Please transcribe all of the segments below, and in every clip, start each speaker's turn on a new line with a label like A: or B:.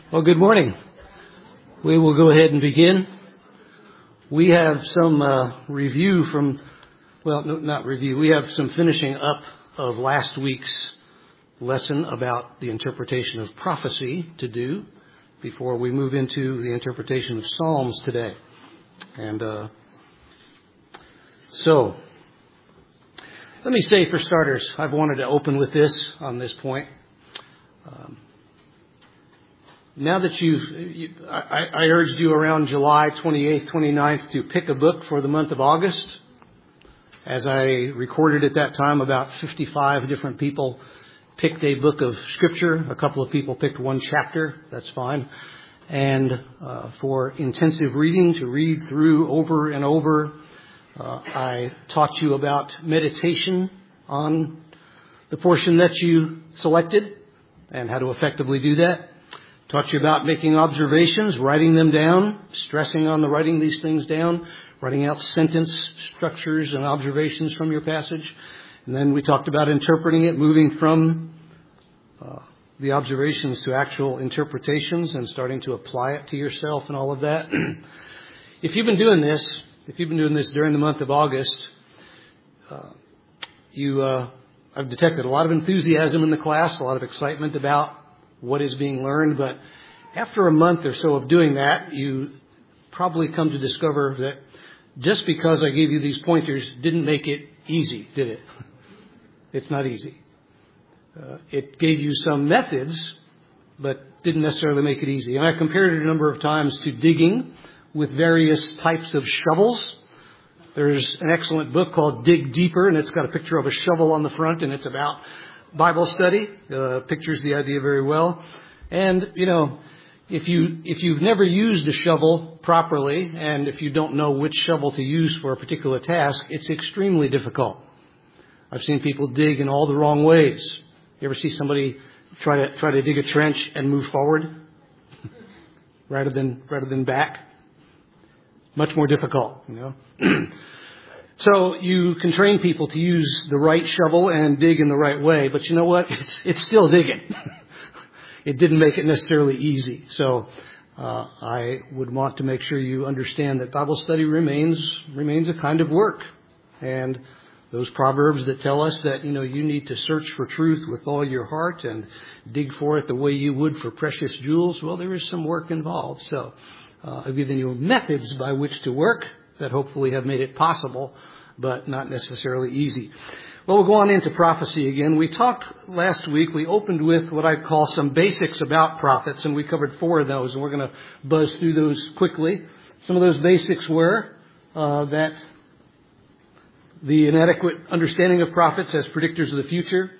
A: Well, good morning. We will go ahead and begin. We have some review from, well, no, not review. We have some finishing up of last week's lesson about the interpretation of prophecy to do before we move into the interpretation of Psalms today. And so, let me say for starters, I've wanted to open with this on this point. Now that I urged you around July 28th, 29th to pick a book for the month of August. As I recorded at that time, about 55 different people picked a book of Scripture. A couple of people picked one chapter. That's fine. And for intensive reading, to read through over and over, I taught you about meditation on the portion that you selected and how to effectively do that. Taught you about making observations, writing them down, stressing on the writing these things down, writing out sentence structures and observations from your passage. And then we talked about interpreting it, moving from the observations to actual interpretations and starting to apply it to yourself and all of that. If you've been doing this during the month of August, I've detected a lot of enthusiasm in the class, a lot of excitement about what is being learned, but after a month or so of doing that, you probably come to discover that just because I gave you these pointers didn't make it easy, did it? It's not easy. It gave you some methods, but didn't necessarily make it easy. And I compared it a number of times to digging with various types of shovels. There's an excellent book called Dig Deeper, and it's got a picture of a shovel on the front, and it's about Bible study. Pictures the idea very well. And, if you've never used a shovel properly, and if you don't know which shovel to use for a particular task, it's extremely difficult. I've seen people dig in all the wrong ways. You ever see somebody try to dig a trench and move forward rather than back? Much more difficult, So you can train people to use the right shovel and dig in the right way, but you know what? It's still digging. It didn't make it necessarily easy. So I would want to make sure you understand that Bible study remains a kind of work. And those proverbs that tell us that, you need to search for truth with all your heart and dig for it the way you would for precious jewels, well, there is some work involved. So I've given you methods by which to work that hopefully have made it possible, but not necessarily easy. Well, we'll go on into prophecy again. We talked last week, we opened with what I'd call some basics about prophets, and we covered 4 of those, and we're going to buzz through those quickly. Some of those basics were that the inadequate understanding of prophets as predictors of the future,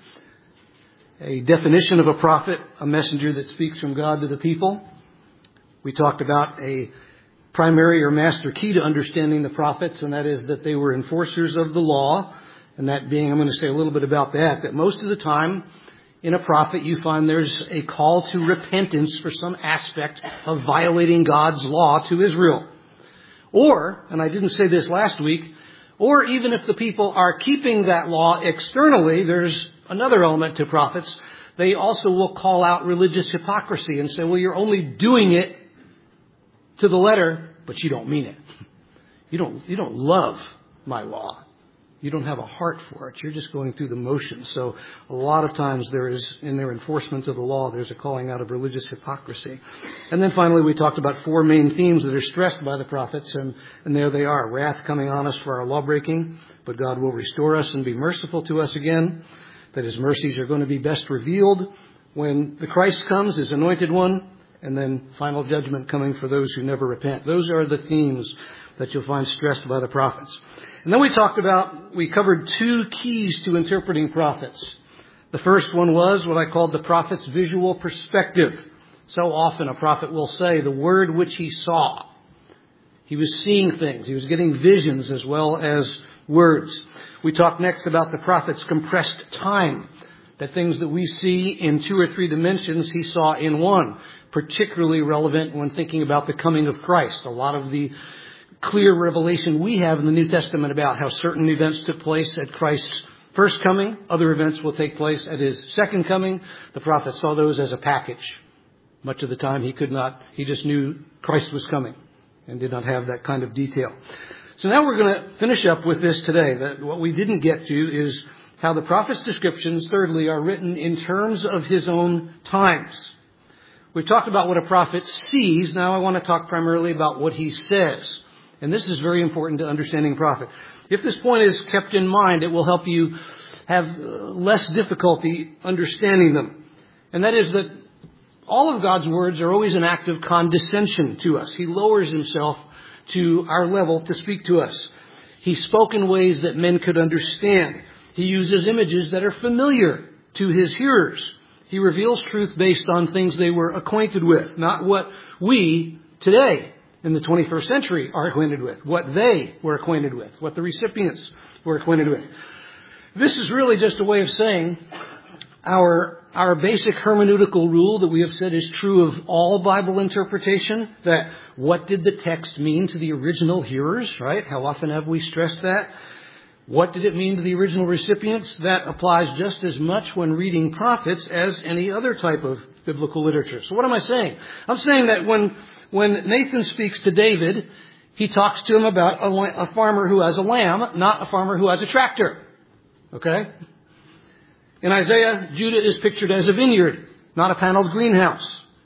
A: a definition of a prophet, a messenger that speaks from God to the people. We talked about a primary or master key to understanding the prophets, and that is that they were enforcers of the law. And that being, I'm going to say a little bit about that most of the time in a prophet you find there's a call to repentance for some aspect of violating God's law to Israel. Or, and I didn't say this last week, or even if the people are keeping that law externally, there's another element to prophets. They also will call out religious hypocrisy and say, well, you're only doing it to the letter, but you don't mean it. You don't love my law. You don't have a heart for it. You're just going through the motions. So a lot of times there is, in their enforcement of the law, there's a calling out of religious hypocrisy. And then finally we talked about 4 main themes that are stressed by the prophets, and there they are. Wrath coming on us for our lawbreaking, but God will restore us and be merciful to us again. That His mercies are going to be best revealed when the Christ comes, His anointed one, and then final judgment coming for those who never repent. Those are the themes that you'll find stressed by the prophets. And then we covered 2 keys to interpreting prophets. The first one was what I called the prophet's visual perspective. So often a prophet will say the word which he saw. He was seeing things. He was getting visions as well as words. We talked next about the prophet's compressed time. That things that we see in 2 or 3 dimensions, he saw in 1. Particularly relevant when thinking about the coming of Christ. A lot of the clear revelation we have in the New Testament about how certain events took place at Christ's first coming. Other events will take place at His second coming. The prophet saw those as a package. Much of the time he could not. He just knew Christ was coming and did not have that kind of detail. So now we're going to finish up with this today. That what we didn't get to is how the prophet's descriptions, thirdly, are written in terms of his own times. We've talked about what a prophet sees. Now I want to talk primarily about what he says. And this is very important to understanding a prophet. If this point is kept in mind, it will help you have less difficulty understanding them. And that is that all of God's words are always an act of condescension to us. He lowers himself to our level to speak to us. He spoke in ways that men could understand. He uses images that are familiar to his hearers. He reveals truth based on things they were acquainted with, not what we today in the 21st century are acquainted with, what they were acquainted with, what the recipients were acquainted with. This is really just a way of saying our basic hermeneutical rule that we have said is true of all Bible interpretation, that what did the text mean to the original hearers, right? How often have we stressed that? What did it mean to the original recipients? That applies just as much when reading prophets as any other type of biblical literature. So what am I saying? I'm saying that when Nathan speaks to David, he talks to him about a farmer who has a lamb, not a farmer who has a tractor. Okay? In Isaiah, Judah is pictured as a vineyard, not a paneled greenhouse.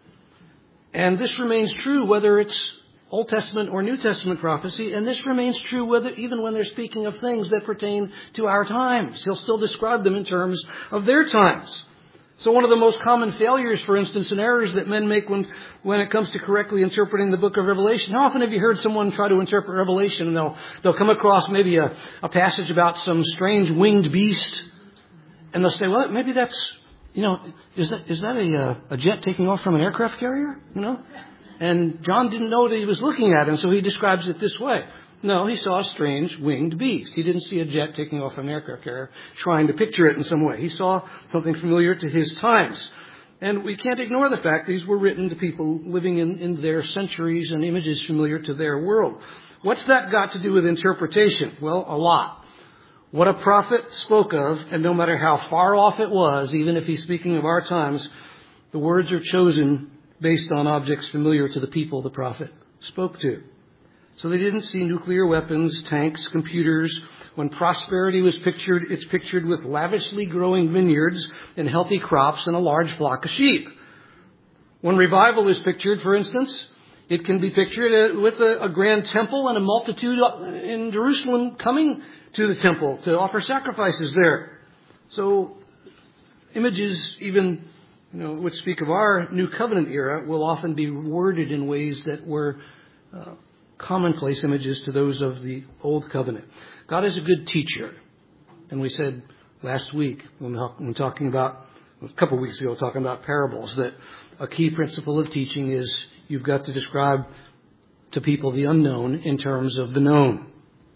A: And this remains true whether it's Old Testament or New Testament prophecy, and this remains true even when they're speaking of things that pertain to our times. He'll still describe them in terms of their times. So one of the most common failures, for instance, and errors that men make when it comes to correctly interpreting the book of Revelation. How often have you heard someone try to interpret Revelation and they'll come across maybe a passage about some strange winged beast, and they'll say, well, maybe that's, is that a jet taking off from an aircraft carrier? And John didn't know what he was looking at, and so he describes it this way. No, he saw a strange winged beast. He didn't see a jet taking off from an aircraft carrier trying to picture it in some way. He saw something familiar to his times. And we can't ignore the fact these were written to people living in their centuries and images familiar to their world. What's that got to do with interpretation? Well, a lot. What a prophet spoke of, and no matter how far off it was, even if he's speaking of our times, the words are chosen based on objects familiar to the people the prophet spoke to. So they didn't see nuclear weapons, tanks, computers. When prosperity was pictured, it's pictured with lavishly growing vineyards and healthy crops and a large flock of sheep. When revival is pictured, for instance, it can be pictured with a grand temple and a multitude in Jerusalem coming to the temple to offer sacrifices there. So images even which speak of our New Covenant era will often be worded in ways that were commonplace images to those of the Old Covenant. God is a good teacher. And we said last week, when talking about, a couple of weeks ago, talking about parables, that a key principle of teaching is you've got to describe to people the unknown in terms of the known.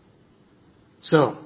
A: So,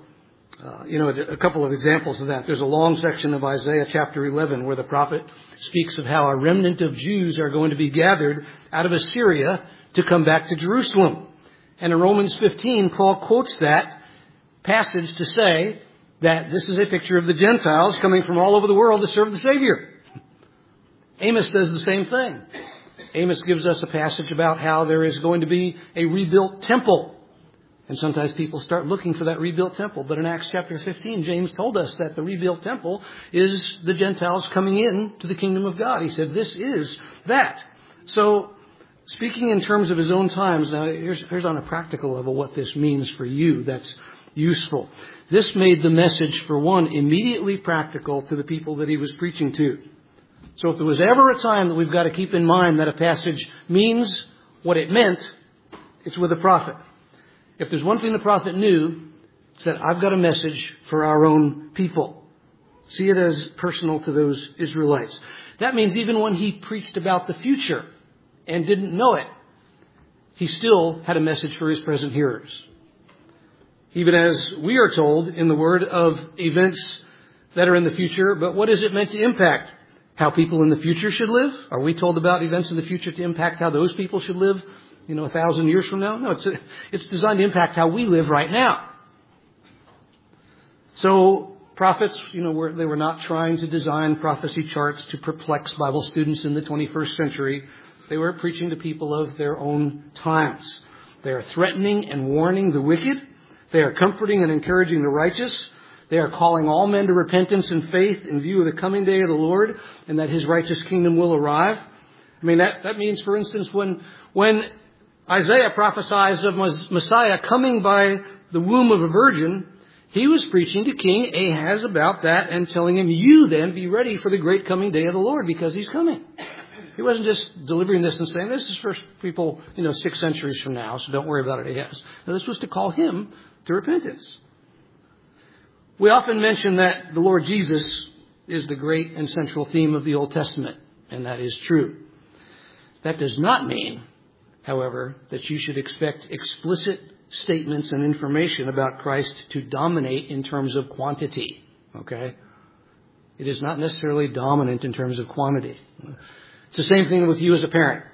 A: a couple of examples of that. There's a long section of Isaiah chapter 11 where the prophet speaks of how a remnant of Jews are going to be gathered out of Assyria to come back to Jerusalem. And in Romans 15, Paul quotes that passage to say that this is a picture of the Gentiles coming from all over the world to serve the Savior. Amos does the same thing. Amos gives us a passage about how there is going to be a rebuilt temple. And sometimes people start looking for that rebuilt temple. But in Acts chapter 15, James told us that the rebuilt temple is the Gentiles coming in to the kingdom of God. He said, this is that. So, speaking in terms of his own times, now here's on a practical level what this means for you that's useful. This made the message, for one, immediately practical to the people that he was preaching to. So if there was ever a time that we've got to keep in mind that a passage means what it meant, it's with a prophet. If there's one thing the prophet knew, it's that I've got a message for our own people. See it as personal to those Israelites. That means even when he preached about the future and didn't know it, he still had a message for his present hearers. Even as we are told in the Word of events that are in the future, but what is it meant to impact? How people in the future should live? Are we told about events in the future to impact how those people should live, 1,000 years from now? No, it's designed to impact how we live right now. So Prophets, they were not trying to design prophecy charts to perplex Bible students in the 21st century. They were preaching to people of their own times. They are threatening and warning the wicked. They are comforting and encouraging the righteous. They are calling all men to repentance and faith in view of the coming day of the Lord and that His righteous kingdom will arrive. I mean, that means, for instance, when Isaiah prophesies of Messiah coming by the womb of a virgin, he was preaching to King Ahaz about that and telling him, you then be ready for the great coming day of the Lord because He's coming. He wasn't just delivering this and saying, this is for people, 6 centuries from now, so don't worry about it, Ahaz. Now, this was to call him to repentance. We often mention that the Lord Jesus is the great and central theme of the Old Testament, and that is true. That does not mean, however, that you should expect explicit statements and information about Christ to dominate in terms of quantity. Okay? It is not necessarily dominant in terms of quantity. It's the same thing with you as a parent.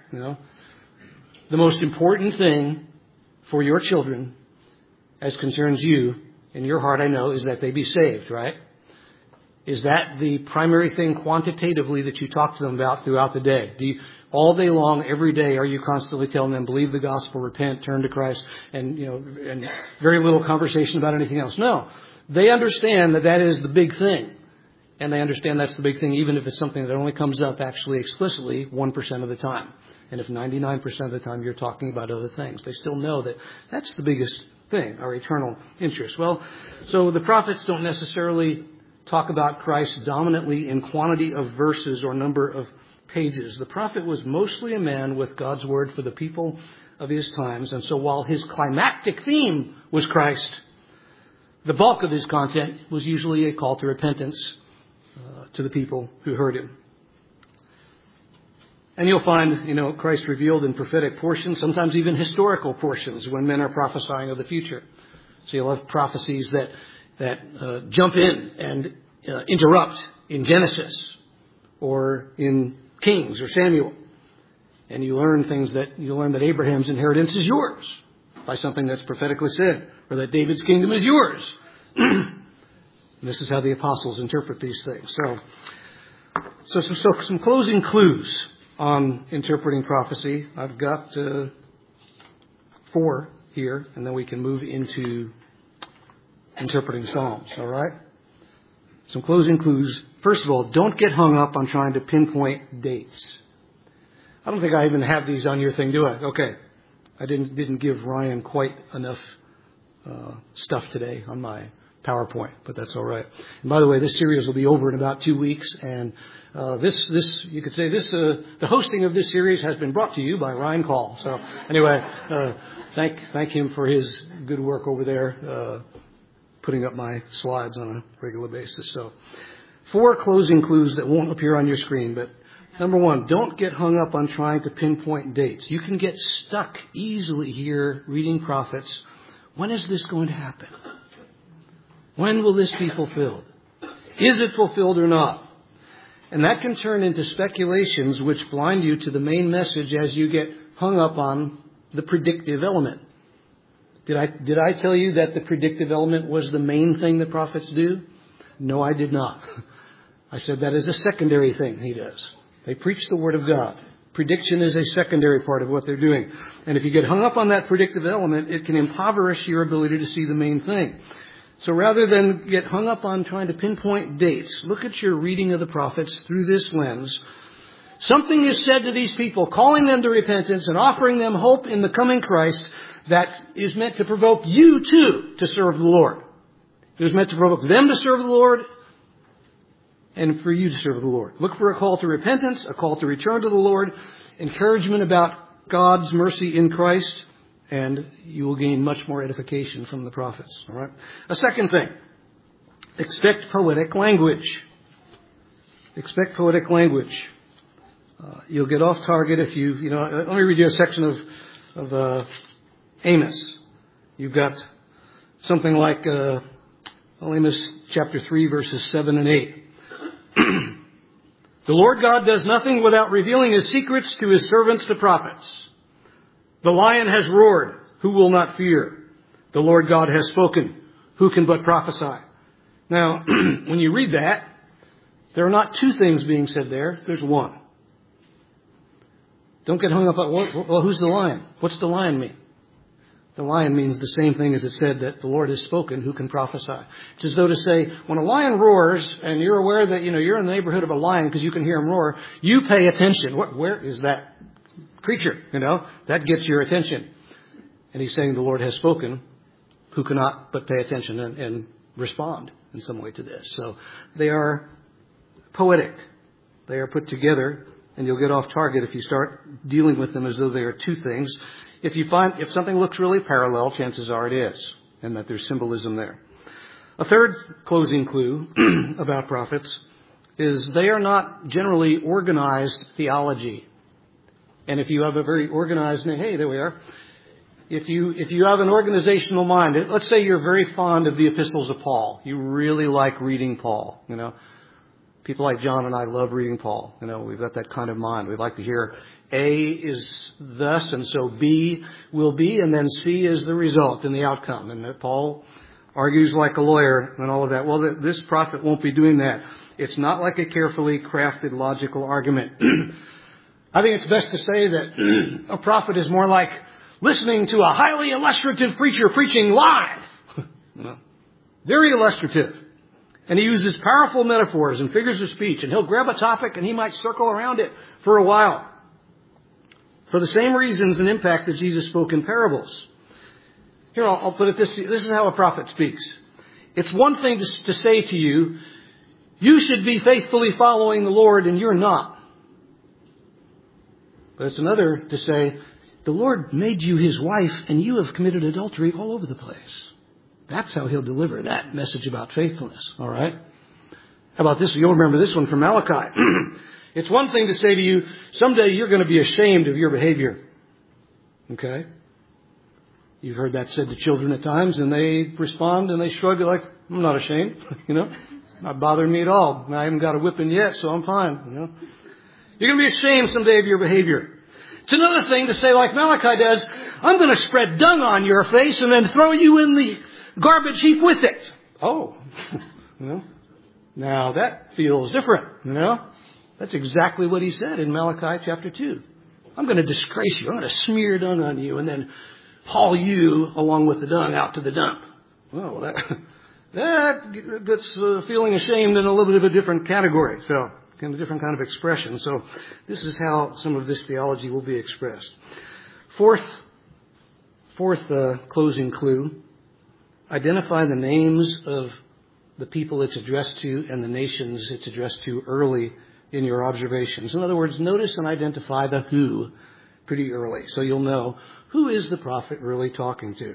A: The most important thing for your children, as concerns you, in your heart, I know, is that they be saved, right? Is that the primary thing quantitatively that you talk to them about throughout the day? All day long, every day, are you constantly telling them, believe the gospel, repent, turn to Christ, and very little conversation about anything else? No. They understand that is the big thing. And they understand that's the big thing, even if it's something that only comes up actually explicitly 1% of the time. And if 99% of the time you're talking about other things, they still know that that's the biggest thing, our eternal interest. Well, so the prophets don't necessarily talk about Christ dominantly in quantity of verses or number of pages. The prophet was mostly a man with God's word for the people of his times. And so while his climactic theme was Christ, the bulk of his content was usually a call to repentance to the people who heard him. And you'll find, Christ revealed in prophetic portions, sometimes even historical portions, when men are prophesying of the future. So you'll have prophecies that jump in and interrupt in Genesis or in Kings or Samuel. And you learn that Abraham's inheritance is yours by something that's prophetically said, or that David's kingdom is yours. This is how the apostles interpret these things. So some closing clues on interpreting prophecy. I've got 4 here, and then we can move into interpreting Psalms. All right? Some closing clues. First of all, don't get hung up on trying to pinpoint dates. I don't think I even have these on your thing, do I? Okay. I didn't give Ryan quite enough stuff today on my PowerPoint, but that's all right. And by the way, this series will be over in about 2 weeks, and you could say the hosting of this series has been brought to you by Ryan Call. So anyway, thank him for his good work over there, putting up my slides on a regular basis. So 4 closing clues that won't appear on your screen, but number 1, don't get hung up on trying to pinpoint dates. You can get stuck easily here reading prophets. When is this going to happen? When will this be fulfilled? Is it fulfilled or not? And that can turn into speculations which blind you to the main message as you get hung up on the predictive element. Did I tell you that the predictive element was the main thing that prophets do? No, I did not. I said that is a secondary thing he does. They preach the Word of God. Prediction is a secondary part of what they're doing. And if you get hung up on that predictive element, it can impoverish your ability to see the main thing. So rather than get hung up on trying to pinpoint dates, look at your reading of the prophets through this lens. Something is said to these people, calling them to repentance and offering them hope in the coming Christ that is meant to provoke you too to serve the Lord. It was meant to provoke them to serve the Lord and for you to serve the Lord. Look for a call to repentance, a call to return to the Lord, encouragement about God's mercy in Christ, and you will gain much more edification from the prophets. All right. A second thing, expect poetic language. Expect poetic language. You'll get off target if let me read you a section of Amos. You've got something like Amos chapter 3, verses 7 and 8. The Lord God does nothing without revealing His secrets to His servants, the prophets. The lion has roared. Who will not fear? The Lord God has spoken. Who can but prophesy? Now, when you read that, there are not two things being said there. There's one. Don't get hung up on, well, who's the lion? What's the lion mean? The lion means the same thing as it said that the Lord has spoken, who can prophesy. It's as though to say, when a lion roars and you're aware that, you're in the neighborhood of a lion because you can hear him roar, you pay attention. Where is that creature? That gets your attention. And he's saying the Lord has spoken, who cannot but pay attention and respond in some way to this. So they are poetic. They are put together, and you'll get off target if you start dealing with them as though they are two things. If something looks really parallel, chances are it is, and that there's symbolism there. A third closing clue about prophets is they are not generally organized theology. And if you have a very organized, hey, there we are. If you have an organizational mind, let's say you're very fond of the epistles of Paul. You really like reading Paul, People like John and I love reading Paul. We've got that kind of mind. We'd like to hear A is thus, and so B will be, and then C is the result and the outcome. And that Paul argues like a lawyer and all of that. Well, this prophet won't be doing that. It's not like a carefully crafted logical argument. I think it's best to say that a prophet is more like listening to a highly illustrative preacher preaching live. Very illustrative. And he uses powerful metaphors and figures of speech. And he'll grab a topic and he might circle around it for a while. For the same reasons and impact that Jesus spoke in parables. Here, I'll put it this. This is how a prophet speaks. It's one thing to say to you, you should be faithfully following the Lord and you're not. But it's another to say, the Lord made you his wife and you have committed adultery all over the place. That's how he'll deliver that message about faithfulness. All right? How about this? You'll remember this one from Malachi. It's one thing to say to you, someday you're going to be ashamed of your behavior. Okay? You've heard that said to children at times, and they respond and they shrug like, I'm not ashamed. Not bothering me at all. I haven't got a whipping yet, so I'm fine. You're going to be ashamed someday of your behavior. It's another thing to say like Malachi does, I'm going to spread dung on your face and then throw you in the garbage heap with it. Oh, now that feels different, That's exactly what he said in Malachi chapter 2. I'm going to disgrace you. I'm going to smear dung on you and then haul you along with the dung out to the dump. Well, that gets feeling ashamed in a little bit of a different category. So, kind of different kind of expression. So, this is how some of this theology will be expressed. Fourth closing clue. Identify the names of the people it's addressed to and the nations it's addressed to early in your observations. In other words, notice and identify the who pretty early. So you'll know who is the prophet really talking to.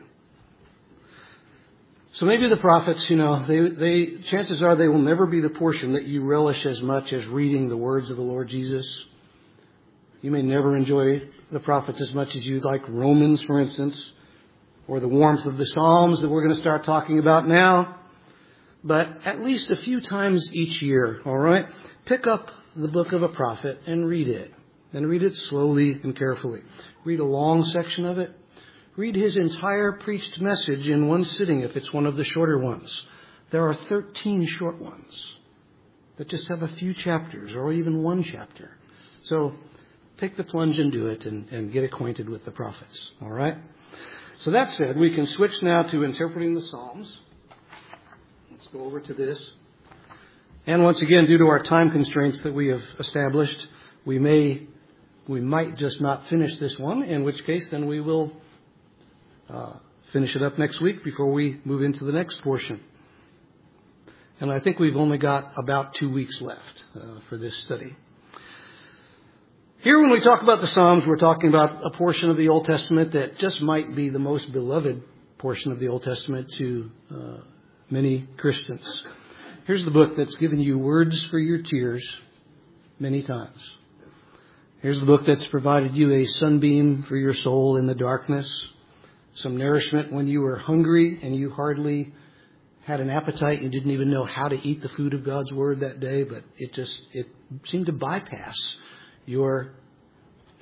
A: So maybe the prophets, they chances are they will never be the portion that you relish as much as reading the words of the Lord Jesus. You may never enjoy the prophets as much as you'd like Romans, for instance, or the warmth of the Psalms that we're going to start talking about now. But at least a few times each year, all right, pick up the book of a prophet and read it. And read it slowly and carefully. Read a long section of it. Read his entire preached message in one sitting if it's one of the shorter ones. There are 13 short ones that just have a few chapters or even one chapter. So take the plunge and do it and get acquainted with the prophets. All right? So that said, we can switch now to interpreting the Psalms. Let's go over to this. And once again, due to our time constraints that we have established, we might just not finish this one, in which case then we will finish it up next week before we move into the next portion. And I think we've only got about 2 weeks left for this study. Here, when we talk about the Psalms, we're talking about a portion of the Old Testament that just might be the most beloved portion of the Old Testament to many Christians. Here's the book that's given you words for your tears many times. Here's the book that's provided you a sunbeam for your soul in the darkness, some nourishment when you were hungry and you hardly had an appetite. You didn't even know how to eat the food of God's Word that day, but it seemed to bypass your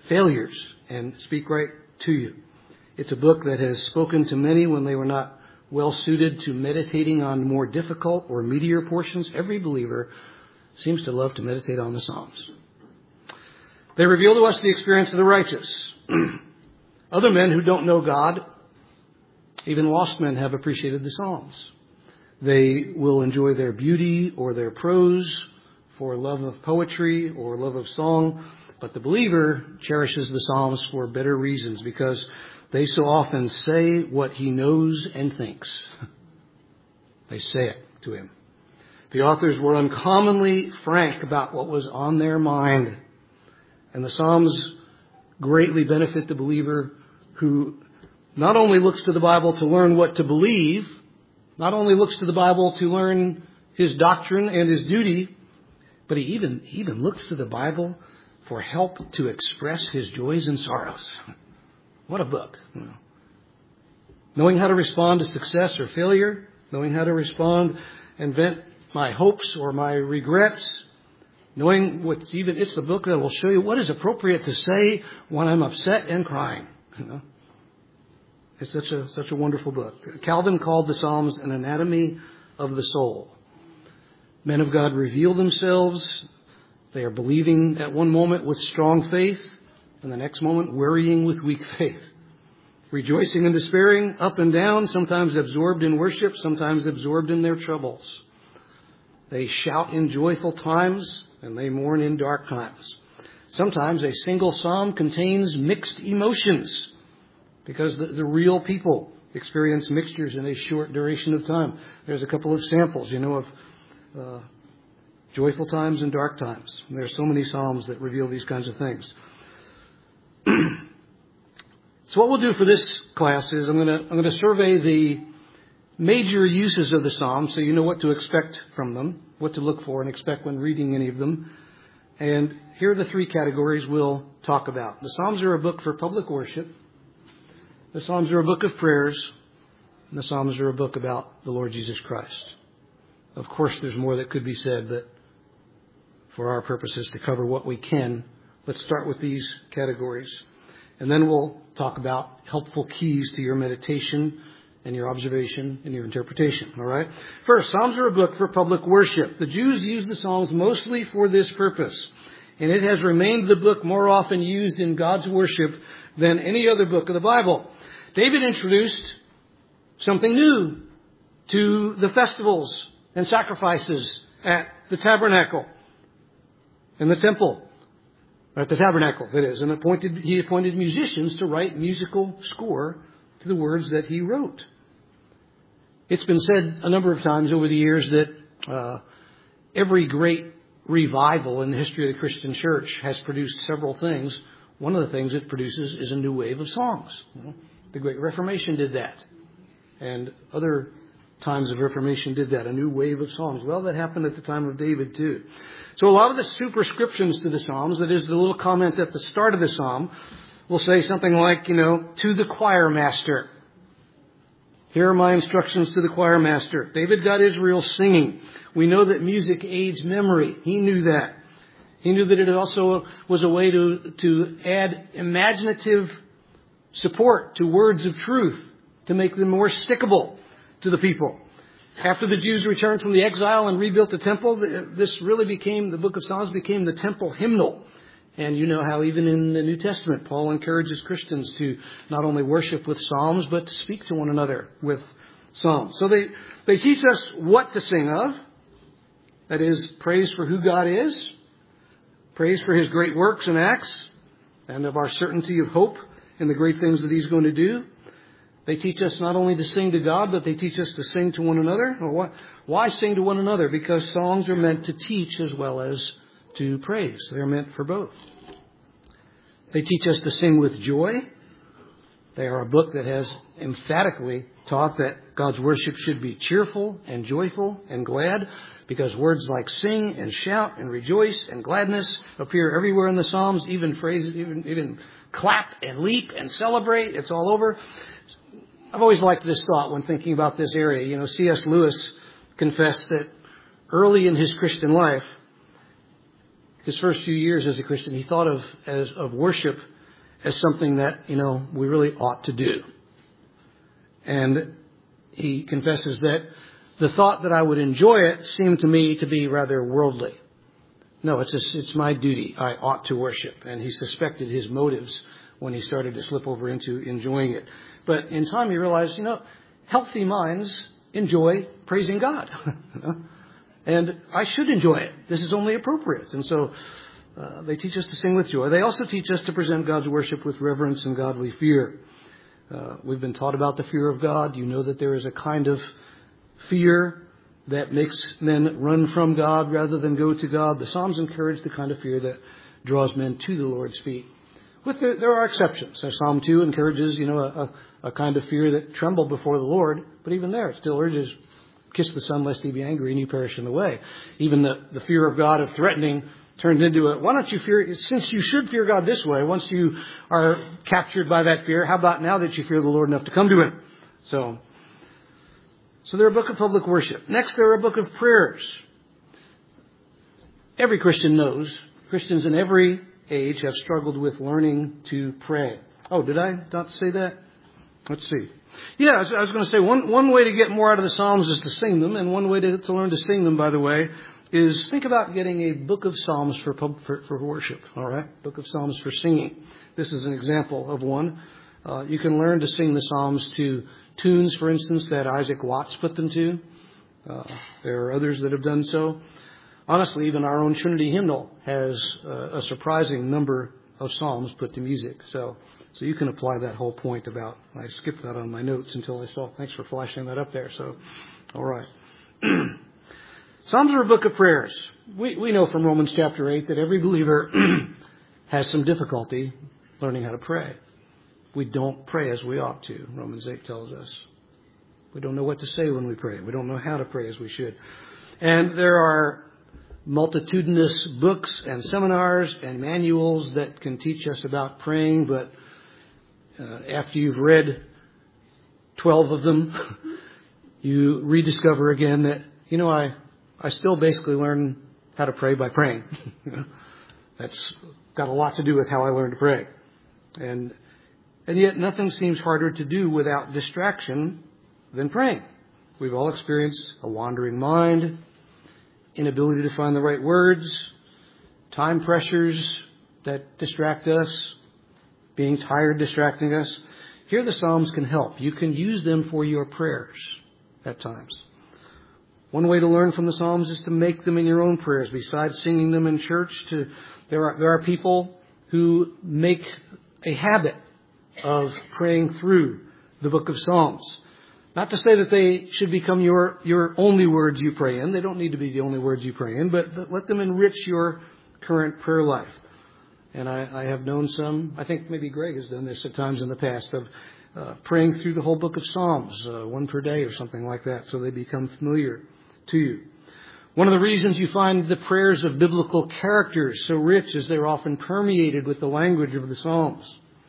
A: failures and speak right to you. It's a book that has spoken to many when they were not well suited to meditating on more difficult or meatier portions. Every believer seems to love to meditate on the Psalms. They reveal to us the experience of the righteous. Other men who don't know God, even lost men, have appreciated the Psalms. They will enjoy their beauty or their prose for love of poetry or love of song. But the believer cherishes the Psalms for better reasons, because they so often say what he knows and thinks. They say it to him. The authors were uncommonly frank about what was on their mind. And the Psalms greatly benefit the believer who not only looks to the Bible to learn what to believe, not only looks to the Bible to learn his doctrine and his duty, but he even looks to the Bible for help to express his joys and sorrows. What a book. Knowing how to respond to success or failure, knowing how to respond and vent my hopes or my regrets, knowing it's the book that will show you what is appropriate to say when I'm upset and crying. It's such a wonderful book. Calvin called the Psalms an anatomy of the soul. Men of God reveal themselves. They are believing at one moment with strong faith, and the next moment worrying with weak faith. Rejoicing and despairing, up and down, sometimes absorbed in worship, sometimes absorbed in their troubles. They shout in joyful times, and they mourn in dark times. Sometimes a single psalm contains mixed emotions, because the real people experience mixtures in a short duration of time. There's a couple of samples, of joyful times and dark times. And there are so many psalms that reveal these kinds of things. So what we'll do for this class is I'm going to survey the major uses of the Psalms, so you know what to expect from them, what to look for and expect when reading any of them. And here are the three categories we'll talk about. The Psalms are a book for public worship. The Psalms are a book of prayers. And the Psalms are a book about the Lord Jesus Christ. Of course, there's more that could be said, but for our purposes to cover what we can, let's start with these categories. And then we'll talk about helpful keys to your meditation and your observation and your interpretation. All right? First, Psalms are a book for public worship. The Jews used the Psalms mostly for this purpose. And it has remained the book more often used in God's worship than any other book of the Bible. David introduced something new to the festivals and sacrifices at the tabernacle and the temple. At the tabernacle, that is. And he appointed musicians to write musical score to the words that he wrote. It's been said a number of times over the years that every great revival in the history of the Christian church has produced several things. One of the things it produces is a new wave of songs. The Great Reformation did that. And other times of Reformation did that, a new wave of songs. Well, that happened at the time of David too. So a lot of the superscriptions to the Psalms, that is the little comment at the start of the Psalm, will say something like, to the choir master. Here are my instructions to the choir master. David got Israel singing. We know that music aids memory. He knew that. He knew that it also was a way to add imaginative support to words of truth, to make them more stickable to the people. After the Jews returned from the exile and rebuilt the temple, the book of Psalms became the temple hymnal. And you know how even in the New Testament, Paul encourages Christians to not only worship with psalms, but to speak to one another with psalms. So they teach us what to sing of. That is, praise for who God is, praise for his great works and acts, and of our certainty of hope in the great things that he's going to do. They teach us not only to sing to God, but they teach us to sing to one another. Why sing to one another? Because songs are meant to teach as well as to praise. They're meant for both. They teach us to sing with joy. They are a book that has emphatically taught that God's worship should be cheerful and joyful and glad, because words like sing and shout and rejoice and gladness appear everywhere in the Psalms, even phrases, even clap and leap and celebrate. It's all over. I've always liked this thought when thinking about this area. C.S. Lewis confessed that early in his Christian life, his first few years as a Christian, he thought of worship as something that, we really ought to do. And He confesses that the thought that I would enjoy it seemed to me to be rather worldly. No, it's my duty. I ought to worship. And he suspected his motives when he started to slip over into enjoying it. But in time he realized, healthy minds enjoy praising God. And I should enjoy it. This is only appropriate. And so they teach us to sing with joy. They also teach us to present God's worship with reverence and godly fear. We've been taught about the fear of God. You know that there is a kind of fear that makes men run from God rather than go to God. The Psalms encourage the kind of fear that draws men to the Lord's feet. There are exceptions. Psalm 2 encourages, a kind of fear that tremble before the Lord. But even there, it still urges, kiss the Son lest he be angry and you perish in the way. Even the fear of God of threatening turns into why don't you fear, since you should fear God this way, once you are captured by that fear, how about now that you fear the Lord enough to come to Him? So they're a book of public worship. Next, they're a book of prayers. Every Christian knows, Christians in every age have struggled with learning to pray. Oh, did I not say that? Let's see. Yeah, I was going to say one way to get more out of the Psalms is to sing them, and one way to learn to sing them, by the way, is think about getting a book of Psalms for worship. All right, book of Psalms for singing. This is an example of one. You can learn to sing the Psalms to tunes, for instance, that Isaac Watts put them to. There are others that have done so. Honestly, even our own Trinity hymnal has a surprising number of psalms put to music. So you can apply that whole point about, I skipped that on my notes until I saw, thanks for flashing that up there. So, all right. Psalms are a book of prayers. We know from Romans chapter 8 that every believer has some difficulty learning how to pray. We don't pray as we ought to, Romans 8 tells us. We don't know what to say when we pray. We don't know how to pray as we should. And there are multitudinous books and seminars and manuals that can teach us about praying, but after you've read 12 of them, you rediscover again that, I still basically learn how to pray by praying. That's got a lot to do with how I learned to pray. And yet nothing seems harder to do without distraction than praying. We've all experienced a wandering mind, inability to find the right words, time pressures that distract us, being tired distracting us. Here the Psalms can help. You can use them for your prayers at times. One way to learn from the Psalms is to make them in your own prayers. Besides singing them in church, there are people who make a habit of praying through the book of Psalms. Not to say that they should become your only words you pray in. They don't need to be the only words you pray in, but let them enrich your current prayer life. And I have known some, I think maybe Greg has done this at times in the past, of praying through the whole book of Psalms, one per day or something like that, so they become familiar to you. One of the reasons you find the prayers of biblical characters so rich is they're often permeated with the language of the Psalms.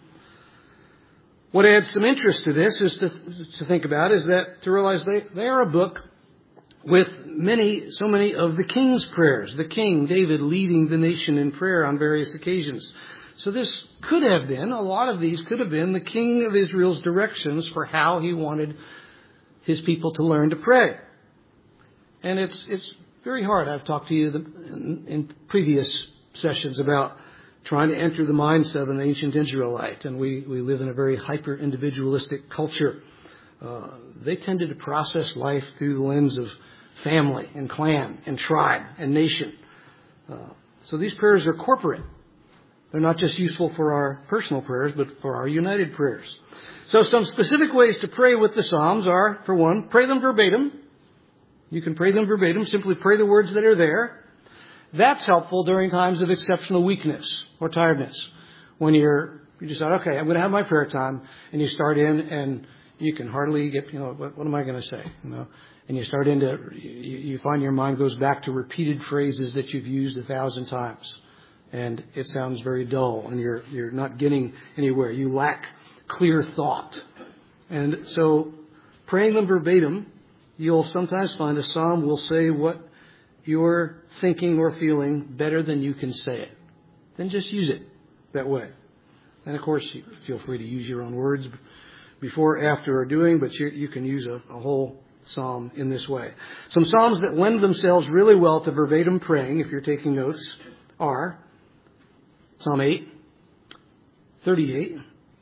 A: What adds some interest to this is to think about is that to realize they are a book with so many of the king's prayers. The king, David, leading the nation in prayer on various occasions. So this could have been, a lot of these could have been the king of Israel's directions for how he wanted his people to learn to pray. And it's very hard. I've talked to you in previous sessions about trying to enter the mindset of an ancient Israelite. And we live in a very hyper-individualistic culture. They tended to process life through the lens of family and clan and tribe and nation. So these prayers are corporate. They're not just useful for our personal prayers, but for our united prayers. So some specific ways to pray with the Psalms are, for one, pray them verbatim. You can pray them verbatim. Simply pray the words that are there. That's helpful during times of exceptional weakness or tiredness. When you decide, okay, I'm going to have my prayer time, and you start in and you can hardly get, what am I going to say? And you start you find your mind goes back to repeated phrases that you've used 1,000 times. And it sounds very dull, and you're not getting anywhere. You lack clear thought. And so praying them verbatim, you'll sometimes find a psalm will say what you're thinking or feeling better than you can say it. Then just use it that way. And of course, you feel free to use your own words, before, after, or doing, but you can use a whole psalm in this way. Some psalms that lend themselves really well to verbatim praying, if you're taking notes, are Psalm 8, 38,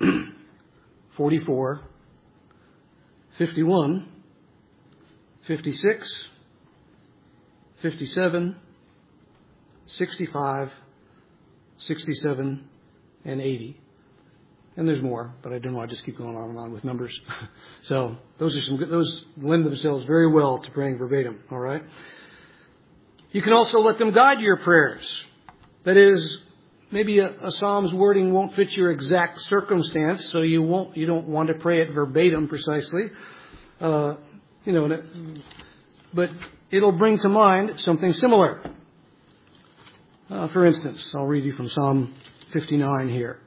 A: 44, 51, 56, 57, 65, 67, and 80. And there's more, but I don't know. I just keep going on and on with numbers. So those lend themselves very well to praying verbatim. All right. You can also let them guide your prayers. That is, maybe a psalm's wording won't fit your exact circumstance, so you don't want to pray it verbatim precisely. But it'll bring to mind something similar. For instance, I'll read you from Psalm 59 here.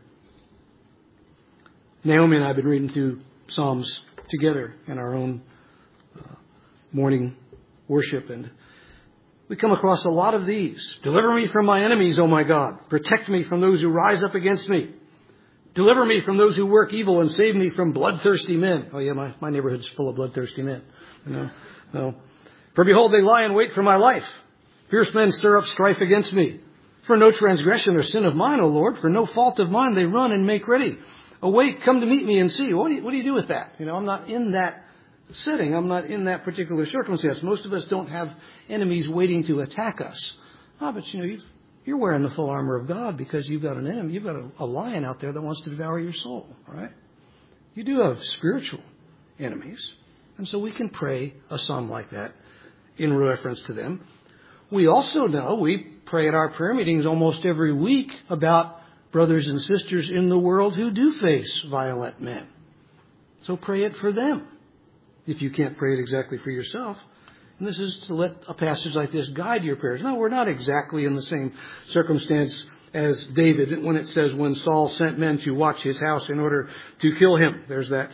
A: Naomi and I have been reading through Psalms together in our own morning worship, and we come across a lot of these. Deliver me from my enemies, O my God. Protect me from those who rise up against me. Deliver me from those who work evil and save me from bloodthirsty men. Oh yeah, my neighborhood's full of bloodthirsty men. No. For behold, they lie in wait for my life. Fierce men stir up strife against me. For no transgression or sin of mine, O Lord, for no fault of mine they run and make ready. Awake, come to meet me and see. What do you do with that? I'm not in that setting. I'm not in that particular circumstance. Most of us don't have enemies waiting to attack us. But you're wearing the full armor of God because you've got an enemy. You've got a lion out there that wants to devour your soul. Right? You do have spiritual enemies. And so we can pray a psalm like that in reference to them. We also know, we pray at our prayer meetings almost every week about brothers and sisters in the world who do face violent men. So pray it for them, if you can't pray it exactly for yourself. And this is to let a passage like this guide your prayers. No, we're not exactly in the same circumstance as David when it says when Saul sent men to watch his house in order to kill him. There's that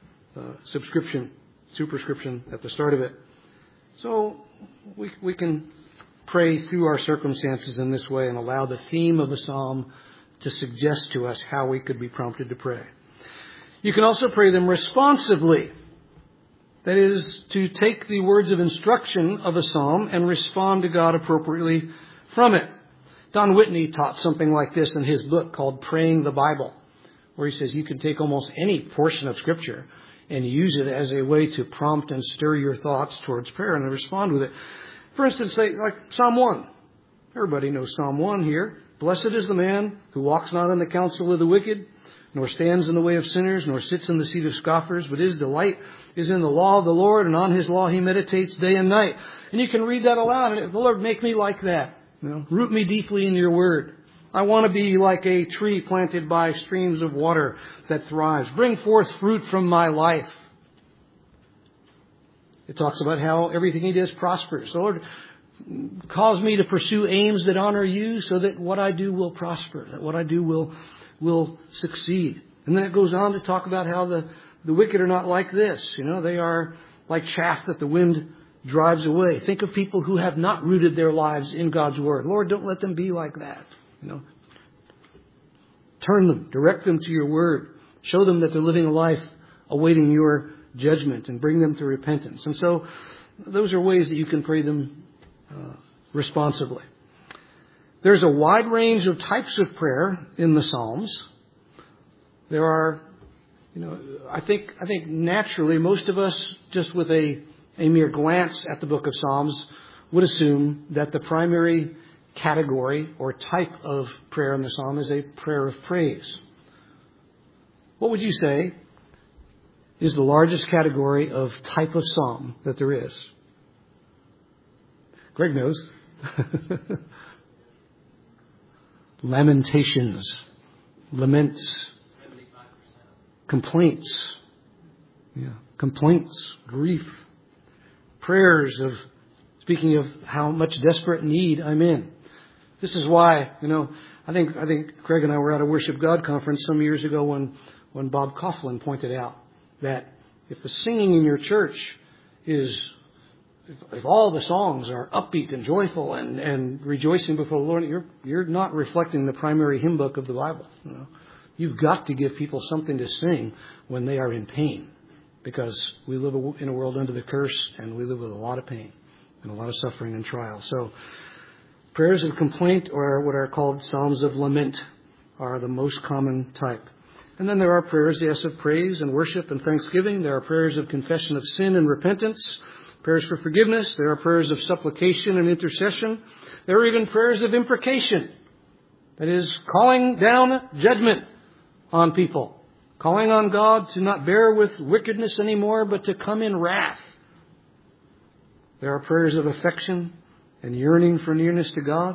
A: superscription at the start of it. So we can pray through our circumstances in this way and allow the theme of the psalm to suggest to us how we could be prompted to pray. You can also pray them responsively. That is, to take the words of instruction of a psalm and respond to God appropriately from it. Don Whitney taught something like this in his book called Praying the Bible, where he says you can take almost any portion of Scripture and use it as a way to prompt and stir your thoughts towards prayer and to respond with it. For instance, say like Psalm 1. Everybody knows Psalm 1 here. Blessed is the man who walks not in the counsel of the wicked, nor stands in the way of sinners, nor sits in the seat of scoffers, but his delight is in the law of the Lord, and on his law he meditates day and night. And you can read that aloud, and the Lord, make me like that. Root me deeply in your word. I want to be like a tree planted by streams of water that thrives. Bring forth fruit from my life. It talks about how everything he does prospers. The Lord, cause me to pursue aims that honor you so that what I do will prosper, that what I do will succeed. And then it goes on to talk about how the wicked are not like this. They are like chaff that the wind drives away. Think of people who have not rooted their lives in God's word. Lord, don't let them be like that. Turn them, direct them to your word. Show them that they're living a life awaiting your judgment and bring them to repentance. And so those are ways that you can pray them responsibly. There's a wide range of types of prayer in the Psalms. There are, I think naturally most of us, just with a mere glance at the book of Psalms, would assume that the primary category or type of prayer in the Psalm is a prayer of praise. What would you say is the largest category of type of psalm that there is? Greg knows. Lamentations, laments, 75%. Complaints, complaints, grief, prayers of speaking of how much desperate need I'm in. This is why, I think Craig and I were at a Worship God conference some years ago when Bob Coughlin pointed out that if the singing in your church is, if all the songs are upbeat and joyful and rejoicing before the Lord, you're not reflecting the primary hymn book of the Bible. You've got to give people something to sing when they are in pain, because we live in a world under the curse, and we live with a lot of pain and a lot of suffering and trial. So prayers of complaint, or what are called psalms of lament, are the most common type. And then there are prayers, yes, of praise and worship and thanksgiving. There are prayers of confession of sin and repentance, prayers for forgiveness. There are prayers of supplication and intercession. There are even prayers of imprecation, that is, calling down judgment on people, calling on God to not bear with wickedness anymore, but to come in wrath. There are prayers of affection and yearning for nearness to God.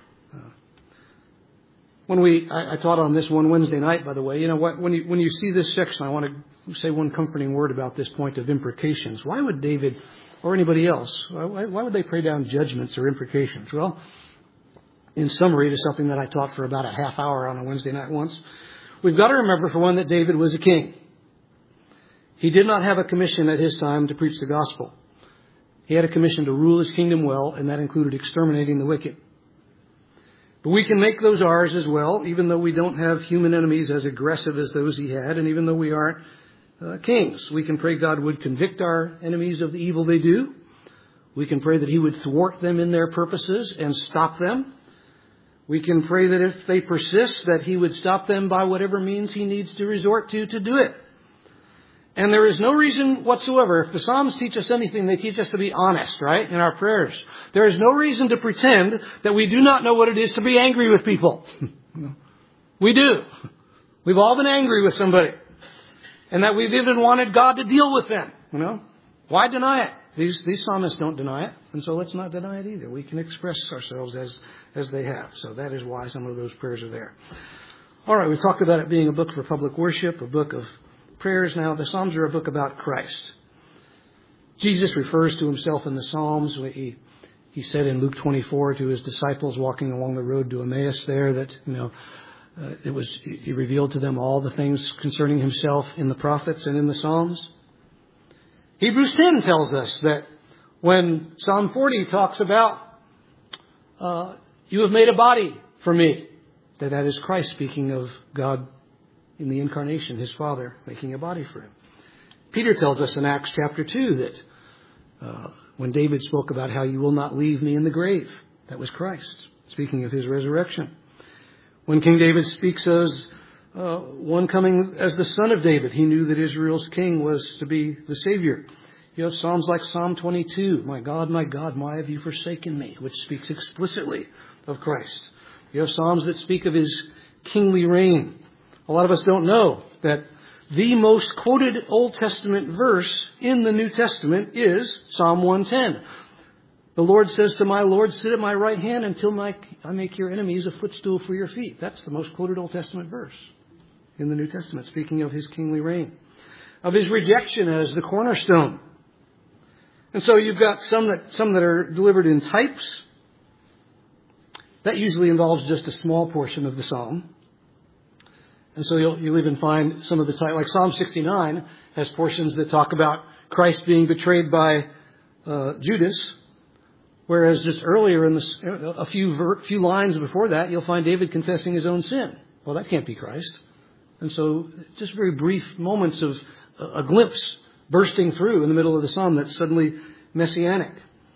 A: I taught on this one Wednesday night, by the way. You know what? When you see this section, I want to say one comforting word about this point of imprecations. Why would David or anybody else, why would they pray down judgments or imprecations? Well, in summary, to something that I taught for about a half hour on a Wednesday night once, we've got to remember, for one, that David was a king. He did not have a commission at his time to preach the gospel. He had a commission to rule his kingdom well, and that included exterminating the wicked. But we can make those ours as well, even though we don't have human enemies as aggressive as those he had, and even though we aren't kings. We can pray God would convict our enemies of the evil they do. We can pray that he would thwart them in their purposes and stop them. We can pray that if they persist, that he would stop them by whatever means he needs to resort to do it. And there is no reason whatsoever. If the Psalms teach us anything, they teach us to be honest, right, in our prayers. There is no reason to pretend that we do not know what it is to be angry with people. We do. We've all been angry with somebody. And that we've even wanted God to deal with them. Why deny it? These psalmists don't deny it. And so let's not deny it either. We can express ourselves as they have. So that is why some of those prayers are there. All right, we've talked about it being a book for public worship, a book of prayers. Now, the Psalms are a book about Christ. Jesus refers to himself in the Psalms. He said in Luke 24 to his disciples walking along the road to Emmaus there that, he revealed to them all the things concerning himself in the prophets and in the Psalms. Hebrews 10 tells us that when Psalm 40 talks about, you have made a body for me, that is Christ speaking of God in the incarnation, his Father making a body for him. Peter tells us in Acts chapter 2 that when David spoke about how you will not leave me in the grave, that was Christ, speaking of his resurrection. When King David speaks as one coming as the son of David, he knew that Israel's king was to be the Savior. You have Psalms like Psalm 22, my God, why have you forsaken me?" which speaks explicitly of Christ. You have Psalms that speak of his kingly reign. A lot of us don't know that the most quoted Old Testament verse in the New Testament is Psalm 110. The Lord says to my Lord, "Sit at my right hand until I make your enemies a footstool for your feet." That's the most quoted Old Testament verse in the New Testament, speaking of his kingly reign, of his rejection as the cornerstone. And so you've got some that are delivered in types. That usually involves just a small portion of the psalm. And so you'll even find some of the type, like Psalm 69 has portions that talk about Christ being betrayed by Judas. Whereas just earlier a few lines before that, you'll find David confessing his own sin. Well, that can't be Christ. And so just very brief moments of a glimpse bursting through in the middle of the psalm that's suddenly messianic.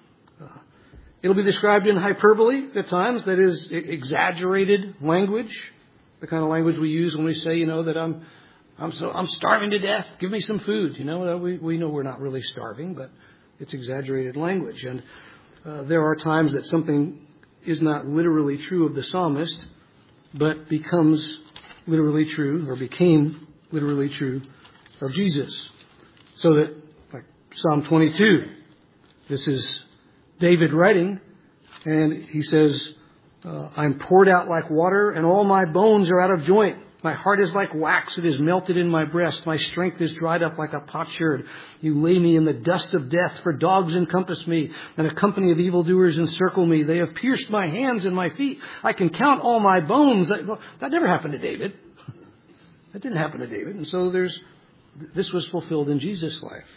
A: It'll be described in hyperbole at times, that is exaggerated language, the kind of language we use when we say, that I'm starving to death. Give me some food. We know we're not really starving, but it's exaggerated language. And there are times that something is not literally true of the psalmist, but becomes literally true, or became literally true of Jesus. So that, like Psalm 22, this is David writing, and he says, "I'm poured out like water, and all my bones are out of joint. My heart is like wax, it is melted in my breast. My strength is dried up like a potsherd. You lay me in the dust of death, for dogs encompass me, and a company of evildoers encircle me. They have pierced my hands and my feet. I can count all my bones." That never happened to David. That didn't happen to David. And so this was fulfilled in Jesus' life.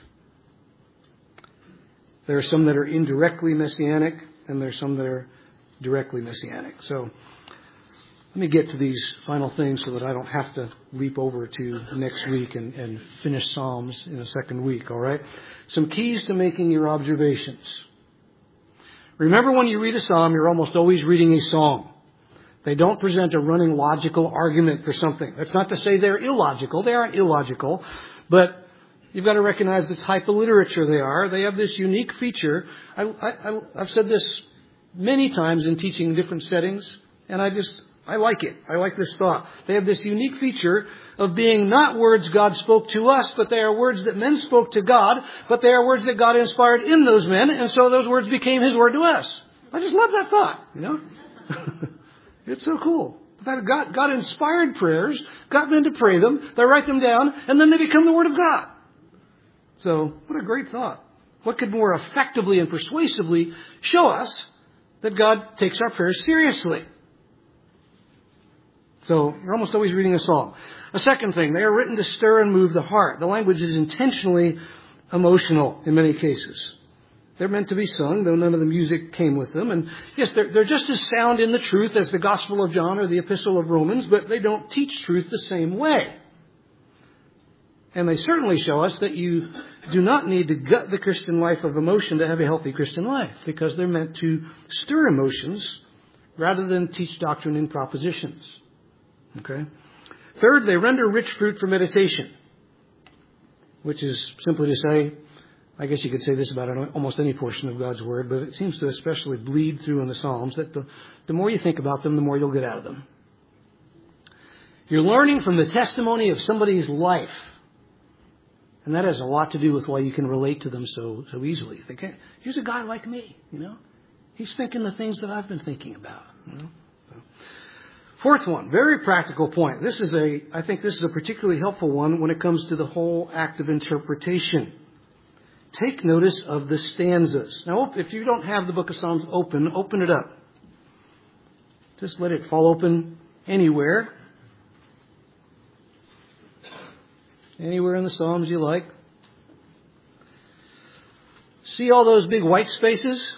A: There are some that are indirectly messianic, and there are some that are directly messianic. So Let me get to these final things so that I don't have to leap over to next week and finish Psalms in a second week, all right? Some keys to making your observations. Remember, when you read a psalm, you're almost always reading a song. They don't present a running logical argument for something. That's not to say they're illogical. They aren't illogical. But you've got to recognize the type of literature they are. They have this unique feature. I've said this many times in teaching in different settings, and I like it. I like this thought. They have this unique feature of being not words God spoke to us, but they are words that men spoke to God, but they are words that God inspired in those men, and so those words became His word to us. I just love that thought, you know. It's so cool. God inspired prayers, got men to pray them, they write them down, and then they become the Word of God. So, what a great thought. What could more effectively and persuasively show us that God takes our prayers seriously? So, you're almost always reading a psalm. A second thing, they are written to stir and move the heart. The language is intentionally emotional in many cases. They're meant to be sung, though none of the music came with them. And yes, they're just as sound in the truth as the Gospel of John or the Epistle of Romans, but they don't teach truth the same way. And they certainly show us that you do not need to gut the Christian life of emotion to have a healthy Christian life, because they're meant to stir emotions rather than teach doctrine in propositions. Okay? Third, they render rich fruit for meditation, which is simply to say, I guess you could say this about almost any portion of God's Word, but it seems to especially bleed through in the Psalms, that the more you think about them, the more you'll get out of them. You're learning from the testimony of somebody's life. And that has a lot to do with why you can relate to them so easily. You think, hey, here's a guy like me, you know. He's thinking the things that I've been thinking about, you know. Fourth one, very practical point. I think this is a particularly helpful one when it comes to the whole act of interpretation. Take notice of the stanzas. Now, if you don't have the book of Psalms open it up. Just let it fall open anywhere. Anywhere in the Psalms you like. See all those big white spaces?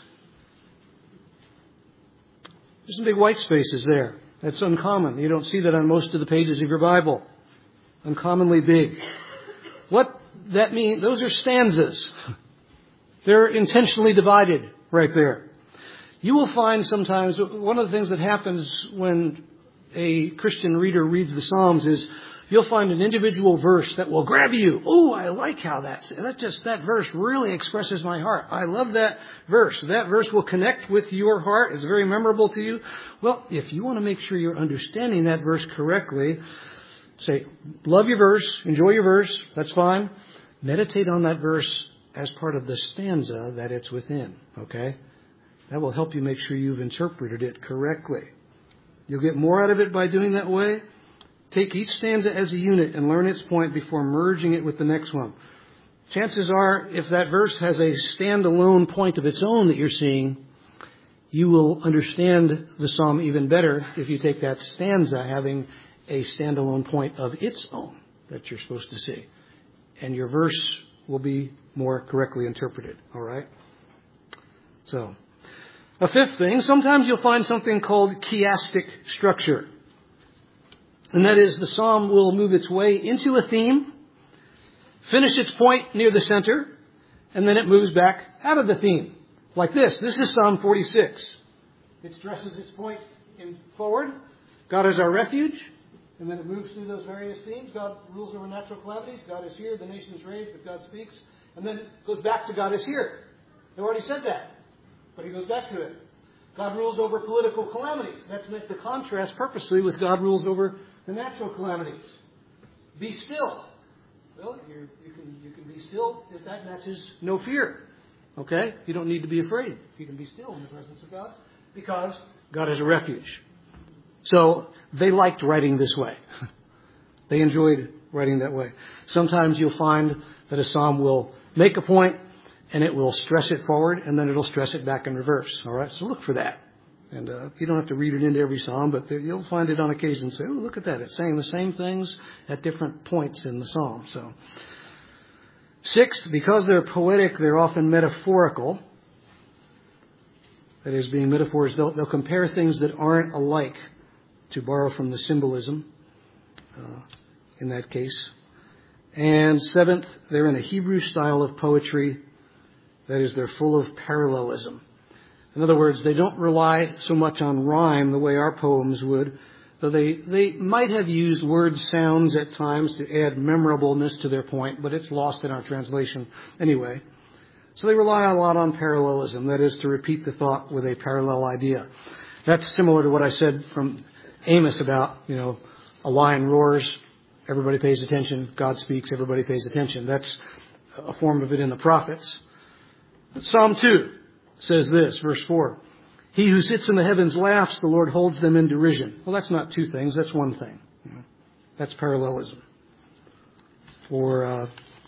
A: There's some big white spaces there. That's uncommon. You don't see that on most of the pages of your Bible. Uncommonly big. What that means, those are stanzas. They're intentionally divided right there. You will find sometimes, one of the things that happens when a Christian reader reads the Psalms is you'll find an individual verse that will grab you. Oh, I like how that verse really expresses my heart. I love that verse. That verse will connect with your heart. It's very memorable to you. Well, if you want to make sure you're understanding that verse correctly, say, love your verse, enjoy your verse, that's fine. Meditate on that verse as part of the stanza that it's within, okay? That will help you make sure you've interpreted it correctly. You'll get more out of it by doing that way. Take each stanza as a unit and learn its point before merging it with the next one. Chances are, if that verse has a standalone point of its own that you're seeing, you will understand the psalm even better if you take that stanza having a standalone point of its own that you're supposed to see. And your verse will be more correctly interpreted. All right? So, a fifth thing, sometimes you'll find something called chiastic structure. And that is, the psalm will move its way into a theme, finish its point near the center, and then it moves back out of the theme. Like this. This is Psalm 46. It stresses its point in forward. God is our refuge. And then it moves through those various themes. God rules over natural calamities. God is here. The nations rage, but God speaks. And then it goes back to God is here. They already said that. But he goes back to it. God rules over political calamities. That's meant to contrast purposely with God rules over the natural calamities. Be still. Well, you can be still if that matches no fear. Okay? You don't need to be afraid. You can be still in the presence of God because God is a refuge. So they liked writing this way. They enjoyed writing that way. Sometimes you'll find that a psalm will make a point and it will stress it forward and then it'll stress it back in reverse. All right? So look for that. And you don't have to read it into every psalm, but you'll find it on occasion and say, oh, look at that. It's saying the same things at different points in the psalm. So, sixth, because they're poetic, they're often metaphorical. That is, being metaphors, they'll compare things that aren't alike to borrow from the symbolism in that case. And seventh, they're in a Hebrew style of poetry. That is, they're full of parallelism. In other words, they don't rely so much on rhyme the way our poems would, though they might have used word sounds at times to add memorableness to their point, but it's lost in our translation anyway. So they rely a lot on parallelism, that is, to repeat the thought with a parallel idea. That's similar to what I said from Amos about, a lion roars, everybody pays attention, God speaks, everybody pays attention. That's a form of it in the prophets. Psalm 2 says this, verse 4. He who sits in the heavens laughs, the Lord holds them in derision. Well, that's not two things, that's one thing. That's parallelism. Or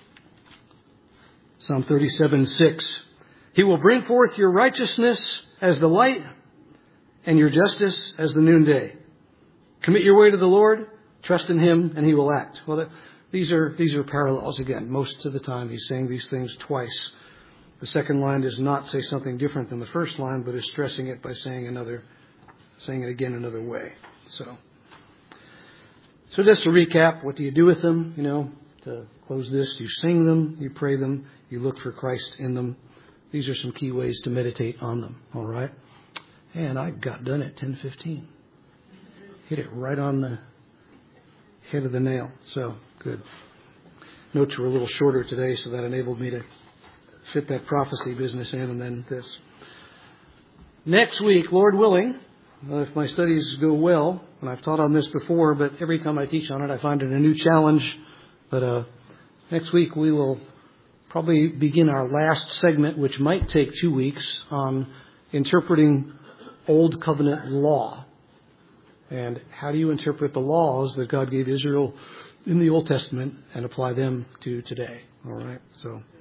A: Psalm 37:6. He will bring forth your righteousness as the light and your justice as the noonday. Commit your way to the Lord, trust in Him, and He will act. Well, these are parallels again. Most of the time He's saying these things twice. The second line does not say something different than the first line, but is stressing it by saying it again another way. So just to recap, what do you do with them? To close this, you sing them, you pray them, you look for Christ in them. These are some key ways to meditate on them. All right. And I got done at 10:15. Hit it right on the head of the nail. So good. Notes were a little shorter today, so that enabled me to fit that prophecy business in and then this. Next week, Lord willing, if my studies go well, and I've taught on this before, but every time I teach on it, I find it a new challenge. But next week we will probably begin our last segment, which might take 2 weeks, on interpreting Old Covenant law. And how do you interpret the laws that God gave Israel in the Old Testament and apply them to today? All right. So